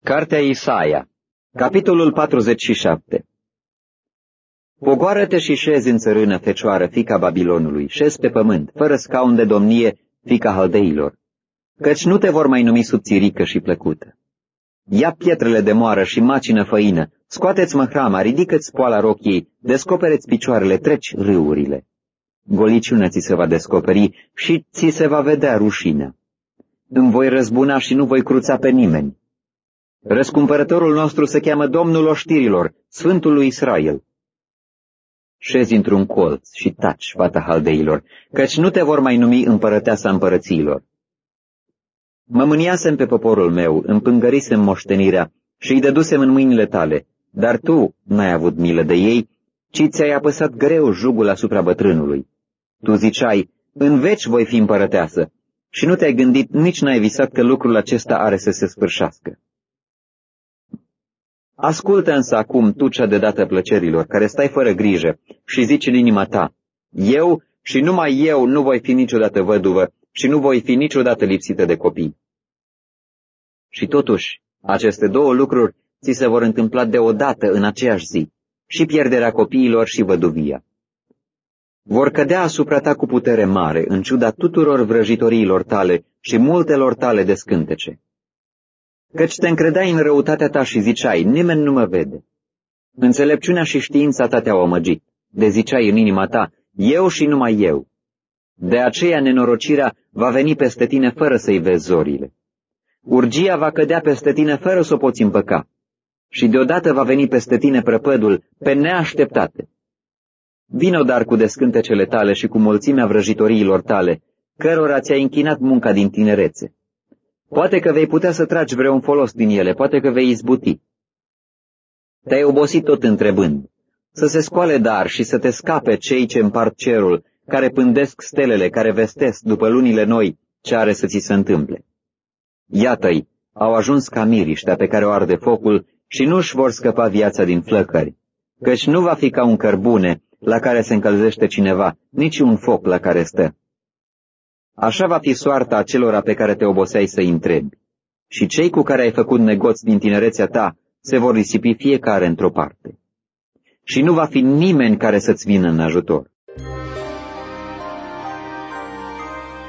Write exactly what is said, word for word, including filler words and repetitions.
Cartea Isaia, capitolul patruzeci și șapte. Pogoară-te și șezi în țărână, fecioară, fiica Babilonului, șezi pe pământ, fără scaun de domnie, fiica haldeilor, căci nu te vor mai numi subțirică și plăcută. Ia pietrele de moară și macină făină, scoateți măhrama, ridică-ți poala rochiei, descopereți picioarele, treci râurile. Goliciunea ți se va descoperi și ți se va vedea rușinea. Îmi voi răzbuna și nu voi cruța pe nimeni. Răscumpărătorul nostru se cheamă Domnul oștirilor, Sfântul lui Israel. Șezi într-un colț și taci, fata haldeilor, căci nu te vor mai numi împărăteasa împărățiilor. Mă mâniasem pe poporul meu, împângărisem moștenirea și îi dădusem în mâinile tale, dar tu n-ai avut milă de ei, ci ți-ai apăsat greu jugul asupra bătrânului. Tu ziceai, în veci voi fi împărăteasă, și nu te-ai gândit, nici n-ai visat că lucrul acesta are să se sfârșească. Ascultă însă acum tu cea de dată plăcerilor, care stai fără grijă și zici în inima ta, eu și numai eu nu voi fi niciodată văduvă și nu voi fi niciodată lipsită de copii. Și totuși, aceste două lucruri ți se vor întâmpla deodată în aceeași zi, și pierderea copiilor și văduvia. Vor cădea asupra ta cu putere mare, în ciuda tuturor vrăjitoriilor tale și multelor tale de scântece. Căci te încredeai în răutatea ta și ziceai, nimeni nu mă vede. Înțelepciunea și știința ta te-au amăgit, de ziceai în inima ta, eu și numai eu. De aceea nenorocirea va veni peste tine fără să-i vezi zorile. Urgia va cădea peste tine fără să o poți împăca. Și deodată va veni peste tine prăpădul, pe neașteptate. Vino dar cu descântecele tale și cu mulțimea vrăjitoriilor tale, cărora ți-ai închinat munca din tinerețe. Poate că vei putea să tragi vreun folos din ele, poate că vei izbuti. Te-ai obosit tot întrebând, să se scoale dar și să te scape cei ce împart cerul, care pândesc stelele, care vestesc după lunile noi ce are să ți se întâmple. Iată-i, au ajuns ca miriștea pe care o arde focul și nu-și vor scăpa viața din flăcări, căci nu va fi ca un cărbune la care se încălzește cineva, nici un foc la care stă. Așa va fi soarta acelora pe care te oboseai să-i întrebi, și cei cu care ai făcut negoți din tinerețea ta se vor risipi fiecare într-o parte. Și nu va fi nimeni care să-ți vină în ajutor.